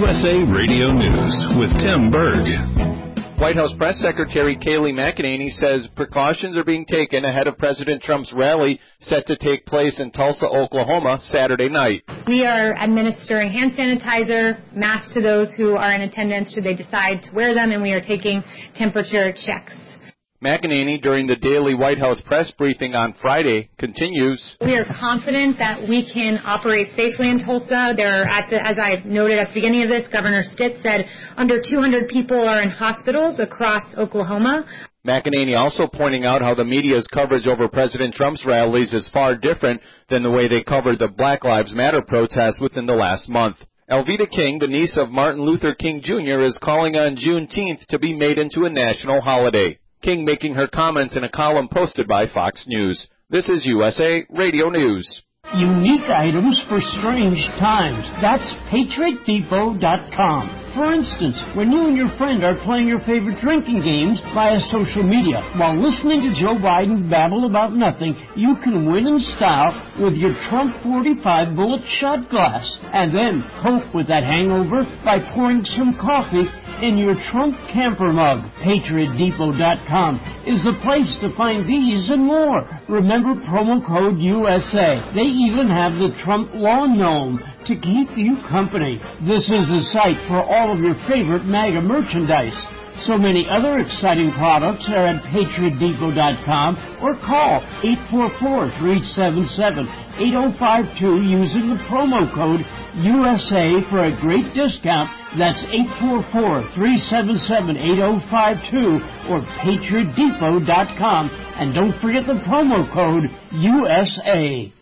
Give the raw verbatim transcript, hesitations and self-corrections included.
S A Radio News with Tim Berg. White House Press Secretary Kayleigh McEnany says precautions are being taken ahead of President Trump's rally set to take place in Tulsa, Oklahoma, Saturday night. We are administering hand sanitizer, masks to those who are in attendance should they decide to wear them, and we are taking temperature checks. McEnany, during the daily White House press briefing on Friday, continues. We are confident that we can operate safely in Tulsa. There are, at the, as I noted at the beginning of this, Governor Stitt said under two hundred people are in hospitals across Oklahoma. McEnany also pointing out how the media's coverage over President Trump's rallies is far different than the way they covered the Black Lives Matter protests within the last month. Alveda King, the niece of Martin Luther King Junior, is calling on Juneteenth to be made into a national holiday. King making her comments in a column posted by Fox News. This is U S A Radio News. Unique items for strange times. That's Patriot Depot dot com. For instance, when you and your friend are playing your favorite drinking games via social media while listening to Joe Biden babble about nothing, you can win in style with your Trump forty-five bullet shot glass. And then cope with that hangover by pouring some coffee in your Trump camper mug. Patriot Depot dot com is the place to find these and more. Remember promo code U S A. They even have the Trump lawn gnome to keep you company. This is the site for all of your favorite MAGA merchandise. So many other exciting products are at Patriot Depot dot com or call eight four four, three seven seven, eight oh five two using the promo code U S A for a great discount. That's eight four four, three seven seven, eight oh five two or Patriot Depot dot com. And don't forget the promo code U S A.